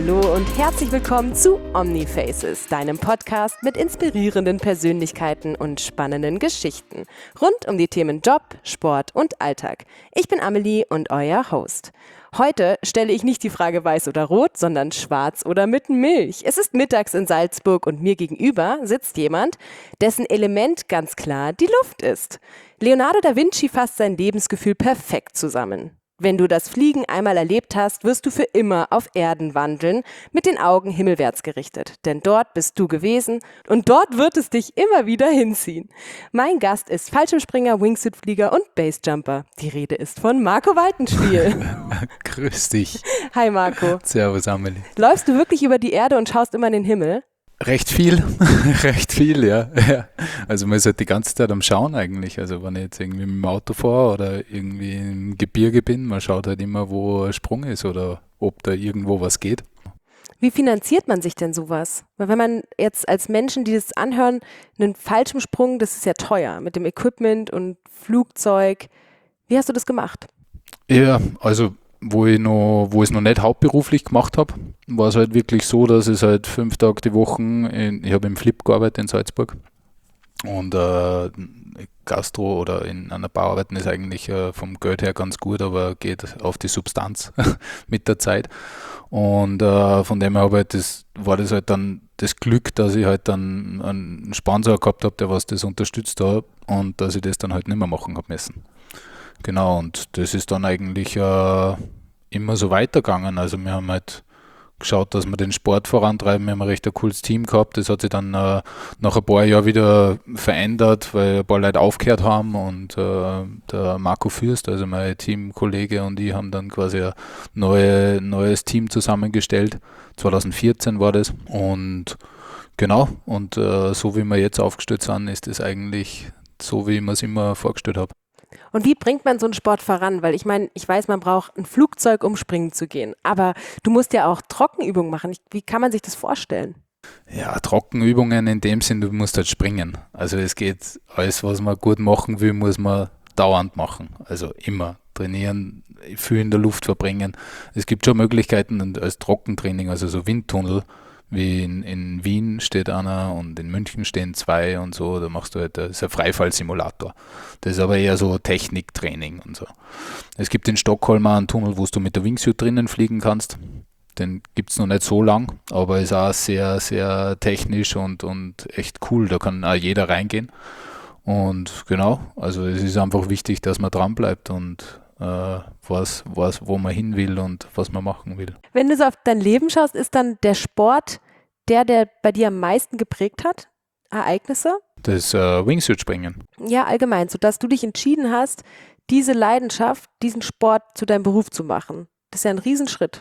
Hallo und herzlich willkommen zu Omnifaces, deinem Podcast mit inspirierenden Persönlichkeiten und spannenden Geschichten rund um die Themen Job, Sport und Alltag. Ich bin Amelie und euer Host. Heute stelle ich nicht die Frage weiß oder rot, sondern schwarz oder mit Milch. Es ist mittags in Salzburg und mir gegenüber sitzt jemand, dessen Element ganz klar die Luft ist. Leonardo da Vinci fasst sein Lebensgefühl perfekt zusammen. Wenn du das Fliegen einmal erlebt hast, wirst du für immer auf Erden wandeln, mit den Augen himmelwärts gerichtet. Denn dort bist du gewesen und dort wird es dich immer wieder hinziehen. Mein Gast ist Fallschirmspringer, Wingsuit-Flieger und Basejumper. Die Rede ist von Marco Waltenstiel. Grüß dich. Hi Marco. Servus Amelie. Läufst du wirklich über die Erde und schaust immer in den Himmel? Recht viel, ja. Also man ist halt die ganze Zeit am Schauen eigentlich. Also wenn ich jetzt irgendwie mit dem Auto fahre oder irgendwie im Gebirge bin, man schaut halt immer, wo ein Sprung ist oder ob da irgendwo was geht. Wie finanziert man sich denn sowas? Weil wenn man jetzt als Menschen, die das anhören, einen Fallschirmsprung, das ist ja teuer mit dem Equipment und Flugzeug. Wie hast du das gemacht? Ja, also wo ich es noch nicht hauptberuflich gemacht habe, war es halt wirklich so, dass ich halt 5 Tage die Woche, ich habe im Flip gearbeitet in Salzburg und Gastro oder in einer Bar arbeiten ist eigentlich vom Geld her ganz gut, aber geht auf die Substanz mit der Zeit. Und von dem her war das halt dann das Glück, dass ich halt dann einen Sponsor gehabt habe, der was das unterstützt hat und dass ich das dann halt nicht mehr machen habe müssen. Genau, und das ist dann eigentlich immer so weitergegangen. Also wir haben halt geschaut, dass wir den Sport vorantreiben. Wir haben ein recht cooles Team gehabt. Das hat sich dann nach ein paar Jahren wieder verändert, weil ein paar Leute aufgehört haben und der Marco Fürst, also mein Teamkollege und ich haben dann quasi ein neues Team zusammengestellt. 2014 war das und genau, und so wie wir jetzt aufgestellt sind, ist das eigentlich so, wie ich mir es immer vorgestellt habe. Und wie bringt man so einen Sport voran? Weil ich meine, ich weiß, man braucht ein Flugzeug, um springen zu gehen. Aber du musst ja auch Trockenübungen machen. Wie kann man sich das vorstellen? Ja, Trockenübungen in dem Sinn, du musst halt springen. Also es geht, alles was man gut machen will, muss man dauernd machen. Also immer trainieren, viel in der Luft verbringen. Es gibt schon Möglichkeiten als Trockentraining, also so Windtunnel, wie in Wien steht einer und in München stehen 2 und so, da machst du halt, das ist ein Freifallsimulator. Das ist aber eher so Techniktraining und so. Es gibt in Stockholm auch einen Tunnel, wo du mit der Wingsuit drinnen fliegen kannst. Den gibt es noch nicht so lang, aber ist auch sehr, sehr technisch und echt cool. Da kann auch jeder reingehen. Und genau, also es ist einfach wichtig, dass man dran bleibt und weiß, wo man hin will und was man machen will. Wenn du so auf dein Leben schaust, ist dann der Sport der bei dir am meisten geprägt hat? Ereignisse? Das Wingsuit-Springen. Ja, allgemein, sodass du dich entschieden hast, diese Leidenschaft, diesen Sport zu deinem Beruf zu machen. Das ist ja ein Riesenschritt.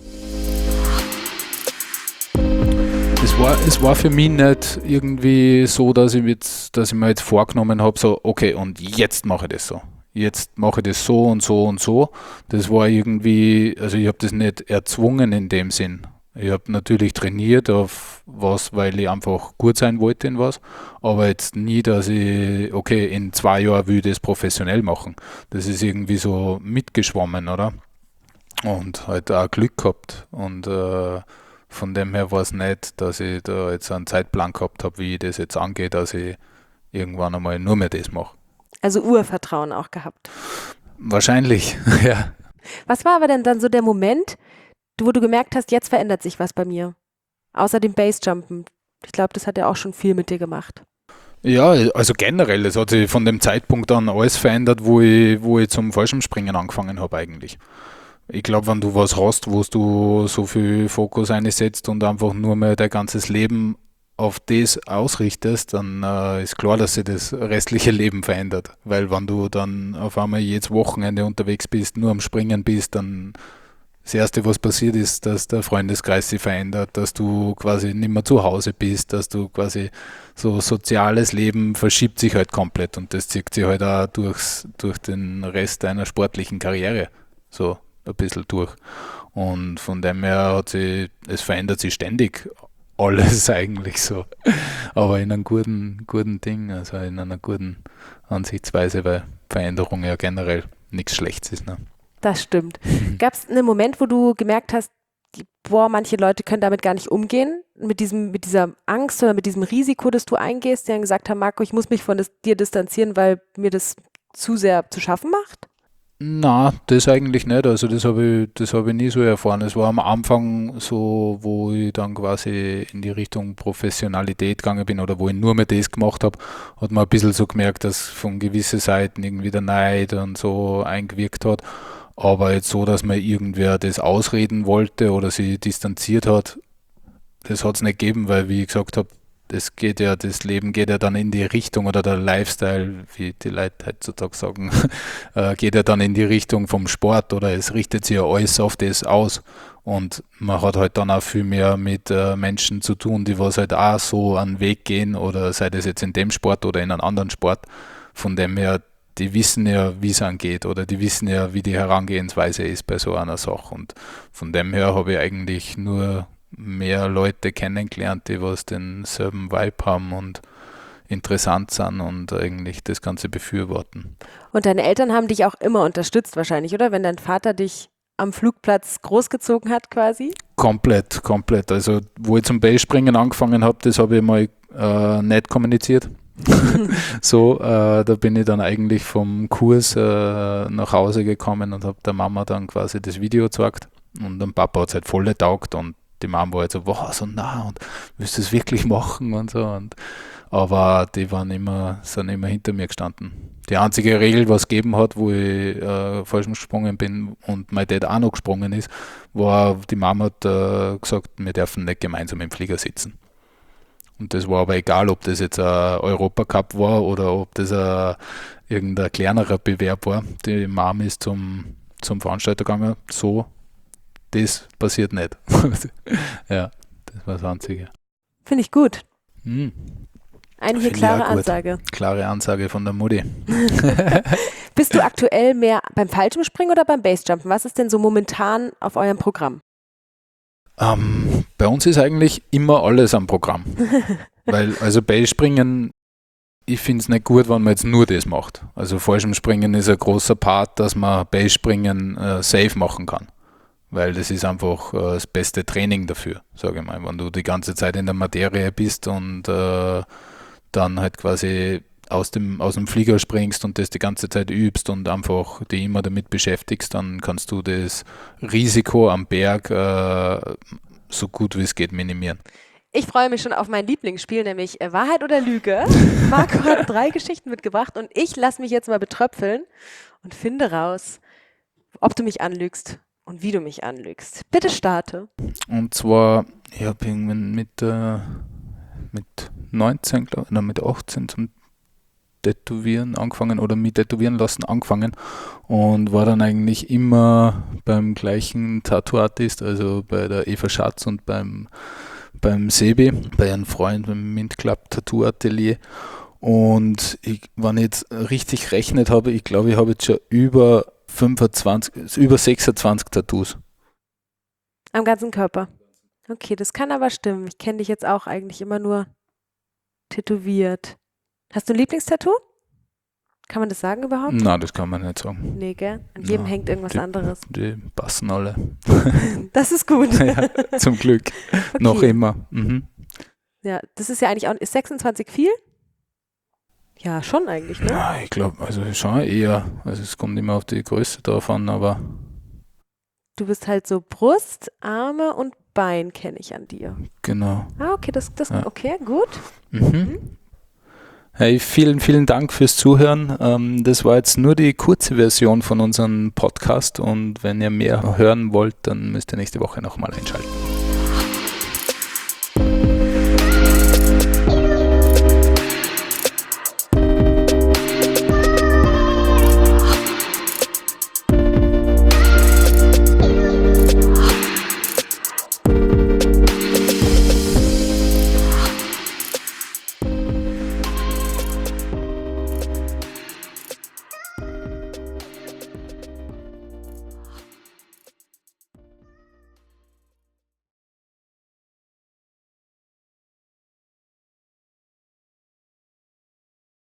Es war für mich nicht irgendwie so, dass ich mir jetzt vorgenommen habe, so okay, und jetzt mache ich das so. Jetzt mache ich das so und so und so. Das war irgendwie, also ich habe das nicht erzwungen in dem Sinn. Ich habe natürlich trainiert auf was, weil ich einfach gut sein wollte in was, aber jetzt nie, dass ich, okay, in 2 Jahren will ich das professionell machen. Das ist irgendwie so mitgeschwommen, oder? Und halt auch Glück gehabt und von dem her war es nicht, dass ich da jetzt einen Zeitplan gehabt habe, wie ich das jetzt angehe, dass ich irgendwann einmal nur mehr das mache. Also Urvertrauen auch gehabt. Wahrscheinlich, ja. Was war aber denn dann so der Moment, wo du gemerkt hast, jetzt verändert sich was bei mir? Außer dem Basejumpen. Ich glaube, das hat ja auch schon viel mit dir gemacht. Ja, also generell, es hat sich von dem Zeitpunkt an alles verändert, wo ich zum Fallschirmspringen angefangen habe eigentlich. Ich glaube, wenn du was hast, wo du so viel Fokus einsetzt und einfach nur mehr dein ganzes Leben auf das ausrichtest, dann ist klar, dass sich das restliche Leben verändert. Weil wenn du dann auf einmal jedes Wochenende unterwegs bist, nur am Springen bist, dann das Erste, was passiert ist, dass der Freundeskreis sich verändert, dass du quasi nicht mehr zu Hause bist, dass du quasi so soziales Leben verschiebt sich halt komplett und das zieht sich halt auch durch den Rest deiner sportlichen Karriere so ein bisschen durch. Und von dem her es verändert sich ständig alles eigentlich so. Aber in einem guten Ding, also in einer guten Ansichtsweise, weil Veränderung ja generell nichts Schlechtes ist. Ne? Das stimmt. Gab es einen Moment, wo du gemerkt hast, manche Leute können damit gar nicht umgehen, mit dieser Angst oder mit diesem Risiko, das du eingehst, die dann gesagt haben, Marco, ich muss mich von dir distanzieren, weil mir das zu sehr zu schaffen macht? Na, das eigentlich nicht. Also das habe ich nie so erfahren. Es war am Anfang so, wo ich dann quasi in die Richtung Professionalität gegangen bin oder wo ich nur mehr das gemacht habe, hat man ein bisschen so gemerkt, dass von gewissen Seiten irgendwie der Neid und so eingewirkt hat. Aber jetzt so, dass mir irgendwer das ausreden wollte oder sie distanziert hat, das hat es nicht gegeben, weil, wie ich gesagt habe, das Leben geht ja dann in die Richtung oder der Lifestyle, wie die Leute heutzutage sagen, geht ja dann in die Richtung vom Sport oder es richtet sich ja alles auf das aus. Und man hat halt dann auch viel mehr mit Menschen zu tun, die was halt auch so einen Weg gehen oder sei das jetzt in dem Sport oder in einem anderen Sport. Von dem her, die wissen ja, wie es angeht oder die wissen ja, wie die Herangehensweise ist bei so einer Sache. Und von dem her habe ich eigentlich nur mehr Leute kennengelernt, die was denselben Vibe haben und interessant sind und eigentlich das Ganze befürworten. Und deine Eltern haben dich auch immer unterstützt wahrscheinlich, oder? Wenn dein Vater dich am Flugplatz großgezogen hat quasi? Komplett. Also wo ich zum Ballspringen angefangen habe, das habe ich mal nicht kommuniziert. So, da bin ich dann eigentlich vom Kurs nach Hause gekommen und habe der Mama dann quasi das Video gezeigt und dem Papa hat es halt voll getaugt und die Mama war halt so, wow, so nah und willst du es wirklich machen und so. Aber die sind immer hinter mir gestanden. Die einzige Regel, was es gegeben hat, wo ich falsch gesprungen bin und mein Dad auch noch gesprungen ist, war, die Mama hat gesagt, wir dürfen nicht gemeinsam im Flieger sitzen. Und das war aber egal, ob das jetzt ein Europacup war oder ob das irgendein kleinerer Bewerb war. Die Mom ist zum Veranstalter gegangen, so, das passiert nicht. Ja, das war das Einzige. Finde ich gut. Eine Finde klare Ansage. Klare Ansage von der Mutti. Bist du aktuell mehr beim Fallschirmspringen oder beim Basejumpen? Was ist denn so momentan auf eurem Programm? Bei uns ist eigentlich immer alles am Programm. Weil, also Ballspringen, ich finde es nicht gut, wenn man jetzt nur das macht. Also Fallschirmspringen ist ein großer Part, dass man Ballspringen safe machen kann. Weil das ist einfach das beste Training dafür, sage ich mal. Wenn du die ganze Zeit in der Materie bist und dann halt quasi aus dem Flieger springst und das die ganze Zeit übst und einfach dich immer damit beschäftigst, dann kannst du das Risiko am Berg so gut wie es geht minimieren. Ich freue mich schon auf mein Lieblingsspiel, nämlich Wahrheit oder Lüge. Marco hat 3 Geschichten mitgebracht und ich lasse mich jetzt mal betröpfeln und finde raus, ob du mich anlügst und wie du mich anlügst. Bitte starte. Und zwar, ich habe irgendwann mit 19, glaube ich, oder mit 18 zum Tätowieren angefangen oder mich tätowieren lassen angefangen und war dann eigentlich immer beim gleichen Tattoo-Artist, also bei der Eva Schatz und beim Sebi, bei einem Freund beim Mint Club Tattoo Atelier. Und wenn ich jetzt richtig rechnet habe, ich glaube, ich habe jetzt schon über 26 Tattoos. Am ganzen Körper. Okay, das kann aber stimmen. Ich kenne dich jetzt auch eigentlich immer nur tätowiert. Hast du ein Lieblingstattoo? Kann man das sagen überhaupt? Nein, das kann man nicht sagen. Nee, gell? An jedem hängt irgendwas anderes. Die passen alle. Das ist gut. Ja, zum Glück. Okay. Noch immer. Ja, das ist ja eigentlich auch, ist 26 viel? Ja, schon eigentlich, ne? Ja, ich glaube, also schon eher. Also es kommt immer auf die Größe drauf an, aber... Du bist halt so Brust, Arme und Bein kenne ich an dir. Genau. Ah, okay, ja. Okay, gut. Hey, vielen, vielen Dank fürs Zuhören. Das war jetzt nur die kurze Version von unserem Podcast und wenn ihr mehr hören wollt, dann müsst ihr nächste Woche nochmal einschalten.